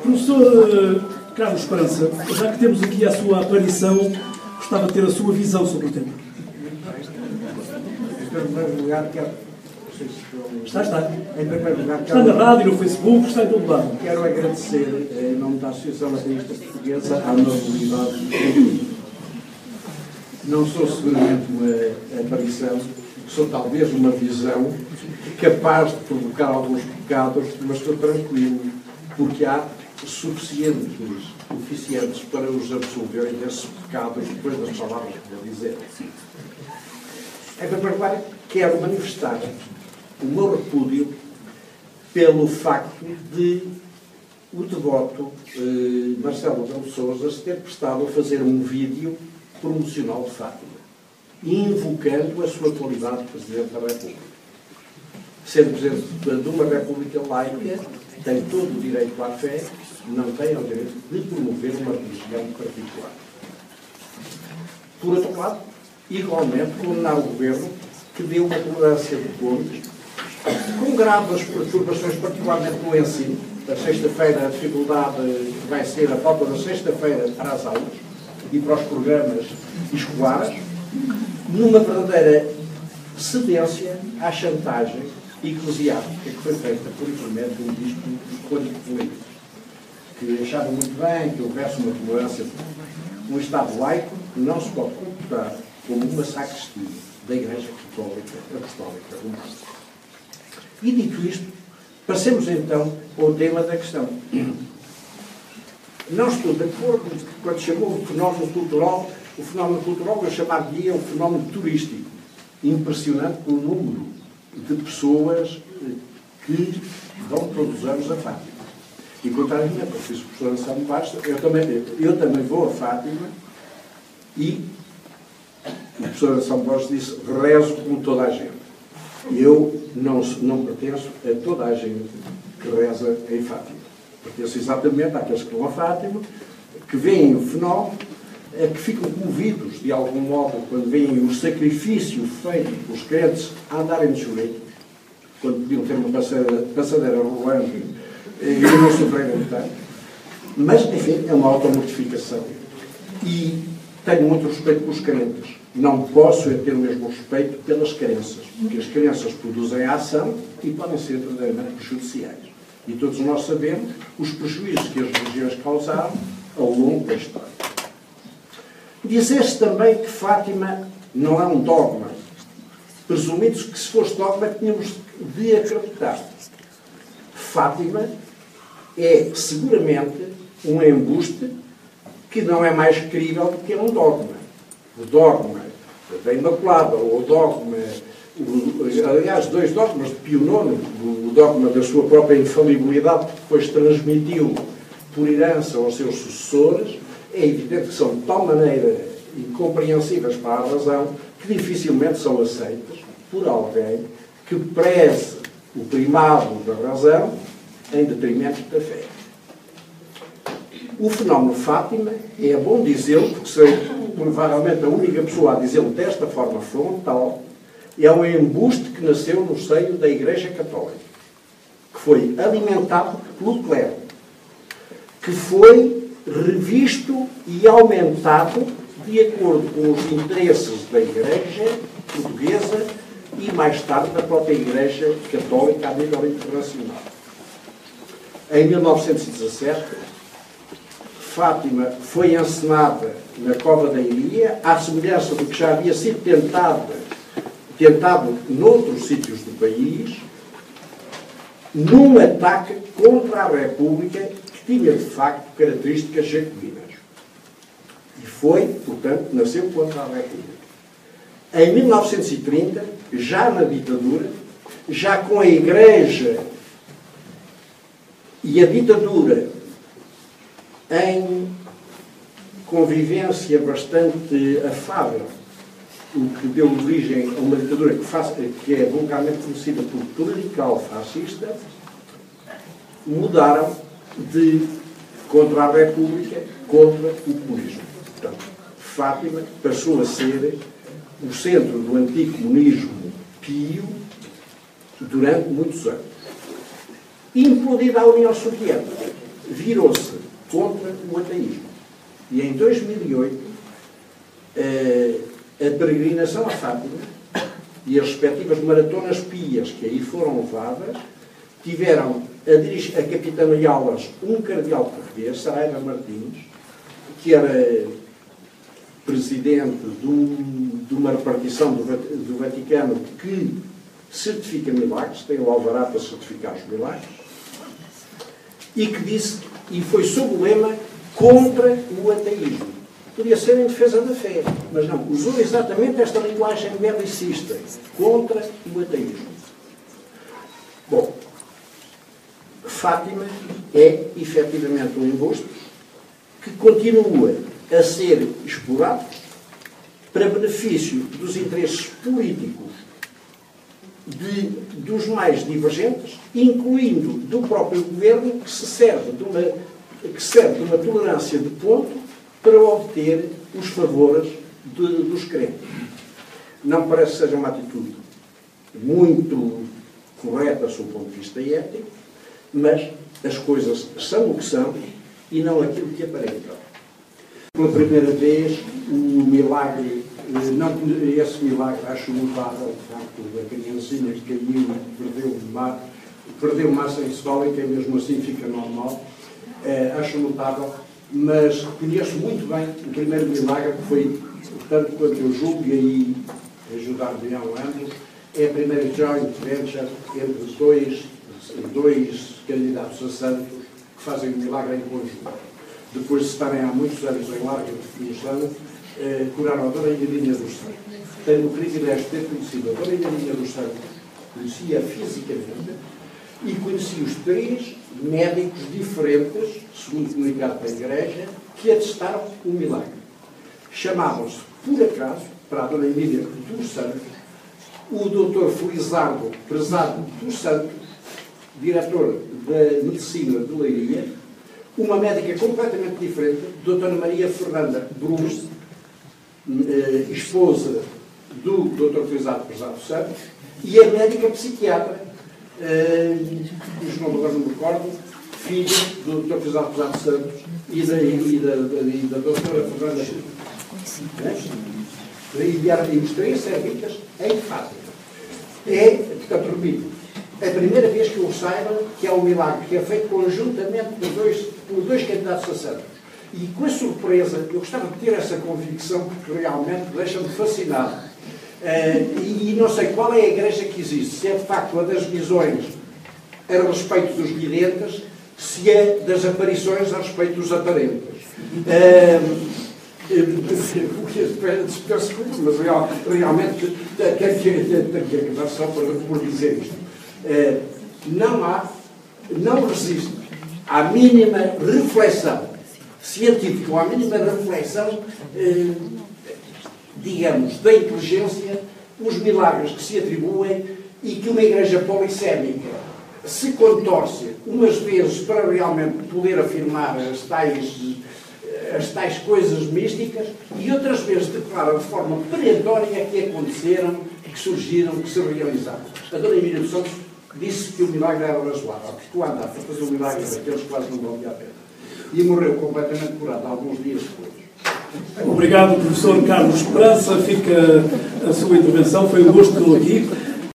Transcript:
Professor Carlos Esperança, já que temos aqui a sua aparição, gostava de ter a sua visão sobre o tema. Em primeiro lugar, quero... Está. Em primeiro lugar, está na rádio, no Facebook, está em todo lado. Quero agradecer, em nome da Associação Ateísta Portuguesa, a nobilidade do público. Não sou seguramente uma aparição, sou talvez uma visão capaz de provocar alguns pecados, mas estou tranquilo, porque há suficientes para os absolverem desses pecados depois das palavras que vou dizer. Em primeiro lugar, quero manifestar o meu repúdio pelo facto de o devoto Marcelo Rebelo de Sousa se ter prestado a fazer um vídeo promocional de Fátima, invocando a sua qualidade de Presidente da República. Sendo Presidente de uma República laica, tem todo o direito à fé, não tem o direito de promover uma religião particular. Por outro lado, igualmente, condenar o Governo que deu uma tolerância de pontos com graves perturbações, particularmente no ensino. A sexta-feira, a dificuldade que vai ser a falta da sexta-feira para as aulas e para os programas escolares, numa verdadeira cedência à chantagem eclesiástica que foi feita por intermédio de um bispo político, que achava muito bem que houvesse uma tolerância. Um Estado laico não se pode comportar como uma sacristia da Igreja Católica Apostólica Romana. E dito isto, passemos então ao tema da questão. Não estou de acordo quando chamou o fenómeno cultural eu chamaria o fenómeno turístico, impressionante pelo número de pessoas que vão todos os anos a Fátima. E contrariamente ao que disse o professor Anselmo Bastos, eu também vou a Fátima e o professor Anselmo Bastos disse, rezo como toda a gente. Eu não pertenço a toda a gente que reza em Fátima. Pertenço exatamente àqueles que vão a Fátima, que veem o fenómeno, que ficam comovidos de algum modo quando veem o sacrifício feito pelos crentes a andarem de joelhos, quando podiam ter uma passadeira rolante e não sofrerem tanto. Mas, enfim, é uma automortificação. E tenho muito respeito pelos crentes. Não posso ter o mesmo respeito pelas crenças, porque as crenças produzem a ação e podem ser verdadeiramente prejudiciais. E todos nós sabemos os prejuízos que as religiões causaram ao longo da história. Dizer-se também que Fátima não é um dogma. Presumindo-se que se fosse dogma tínhamos de acreditar. Fátima é seguramente um embuste que não é mais crível do que um dogma. O dogma da Imaculada, ou o dogma, aliás, dois dogmas de Pio IX, o dogma da sua própria infalibilidade, que depois transmitiu por herança aos seus sucessores, é evidente que são de tal maneira incompreensíveis para a razão que dificilmente são aceitas por alguém que preze o primado da razão em detrimento da fé. O fenómeno Fátima, é bom dizê-lo, porque serei provavelmente a única pessoa a dizê-lo desta forma frontal, é um embuste que nasceu no seio da Igreja Católica, que foi alimentado pelo clero, que foi revisto e aumentado de acordo com os interesses da Igreja Portuguesa e, mais tarde, da própria Igreja Católica a nível internacional. Em 1917, Fátima foi encenada na Cova da Iria, à semelhança do que já havia sido tentado noutros sítios do país, num ataque contra a República que tinha, de facto, características jacobinas. E foi, portanto, nasceu contra a República. Em 1930, já na ditadura, já com a Igreja e a ditadura em convivência bastante afável, o que deu origem a uma ditadura que é vulgarmente conhecida por clerical fascista, mudaram de contra a República, contra o comunismo. Portanto, Fátima passou a ser o centro do anticomunismo pio durante muitos anos. Implodida a União Soviética, virou-se contra o ateísmo. E em 2008, a peregrinação a Fátima e as respectivas maratonas pias que aí foram levadas tiveram a capitaneá-las um cardeal português, Saraiva Martins, que era presidente de uma repartição do Vaticano que certifica milagres, tem o alvará para certificar os milagres, e que disse, e foi sob o lema contra o ateísmo. Podia ser em defesa da fé, mas não, usou exatamente esta linguagem belicista, contra o ateísmo. Bom, Fátima é efetivamente um embuste que continua a ser explorado para benefício dos interesses políticos dos mais divergentes, incluindo do próprio governo, que serve de uma tolerância de ponto para obter os favores dos crentes. Não parece que seja uma atitude muito correta sob o ponto de vista ético, mas as coisas são o que são e não aquilo que aparentam. Pela primeira vez, o milagre, esse milagre acho notável, de facto, da criancinha que caiu e perdeu massa encefálica e mesmo assim fica normal, acho notável, mas conheço muito bem o primeiro milagre que foi, portanto, quanto eu julgo, e aí ajudar-me a ambos, é a primeira joint venture entre dois candidatos a santos que fazem o milagre em conjunto. Depois de estarem há muitos anos em larga definição, curaram a Dona Inhalinha dos Santos. Tenho o privilégio de ter conhecido a Dona Inhalinha dos Santos, conhecia fisicamente, e conheci os 3 médicos diferentes, segundo comunicado pela Igreja, que atestaram o milagre. Chamavam-se, por acaso, para a Dona Emília dos Santos, o Dr. Felizardo Prezado dos Santos, diretor da Medicina de Leiria, uma médica completamente diferente, Dra. Maria Fernanda Bruns, esposa do Dr. Felizardo Prezado dos Santos, e a médica psiquiatra, cujo nome agora não me recordo, filha do Dr. Felizardo Prezado dos Santos e da Dra. Fernanda Bruns. E os 3 servitas em Fátima. Portanto, repito, a primeira vez que eu saiba que é um milagre que é feito conjuntamente por dois candidatos a santos. E com a surpresa, eu gostava de ter essa convicção, porque realmente deixa-me fascinado. E não sei qual é a igreja que existe, se é de facto a das visões a respeito dos videntes, se é das aparições a respeito dos aparentes. Mas realmente tenho que dar só por dizer isto. Não resiste à mínima reflexão científica, ou à mínima reflexão, digamos, da inteligência, os milagres que se atribuem e que uma igreja polissémica se contorce umas vezes para realmente poder afirmar as tais coisas místicas e outras vezes declara de forma perentória que aconteceram, que surgiram, que se realizaram. A Dona Emília dos Santos disse que o milagre era razoável, porque tu andas a fazer um milagre daqueles quase não valia a pena. E morreu completamente curado alguns dias depois. Obrigado, professor Carlos Esperança. Fica a sua intervenção. Foi um gosto tê-lo aqui.